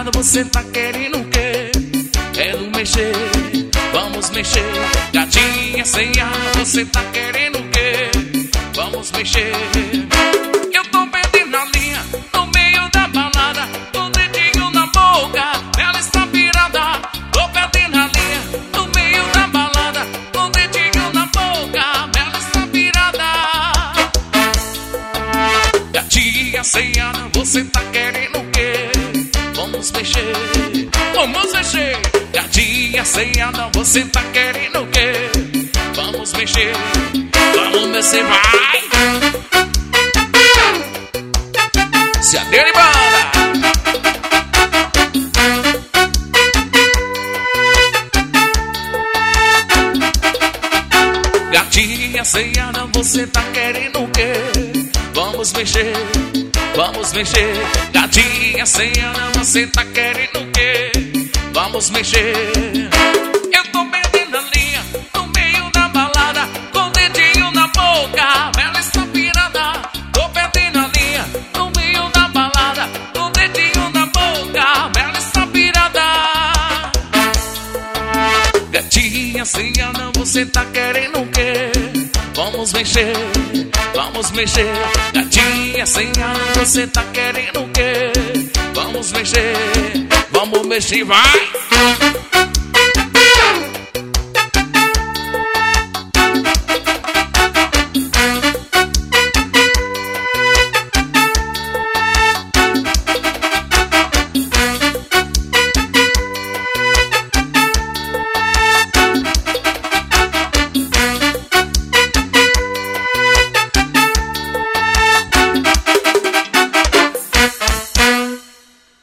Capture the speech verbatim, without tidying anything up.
assanhada, você tá querendo o quê? Quero mexer, vamos mexer. Gatinha assanhada, você tá querendo o quê? Vamos mexer. Eu tô perdendo a linha no meio da balada, com o dedinho na boca, ela está virada. Tô perdendo a linha no meio da balada, com o dedinho na boca, ela está virada. Gatinha assanhada, você tá querendo o quê? Vamos mexer, vamos mexer. Gatinha assanhada, você tá querendo o quê? Vamos mexer, vamos mexer, vai! Se adeira e bora! Gatinha assanhada, você tá querendo o quê? Vamos mexer, vamos mexer. Gatinha assanhada, você tá querendo o quê? Vamos mexer. Eu tô perdendo a linha no meio da balada, com o dedinho na boca, ela está virada. Tô perdendo a linha no meio da balada, com o dedinho na boca, ela está virada. Gatinha assanhada, você tá querendo o quê? Vamos mexer, vamos mexer. Gatinha assanhada, você tá querendo o quê? Vamos mexer, vamos mexer, vai!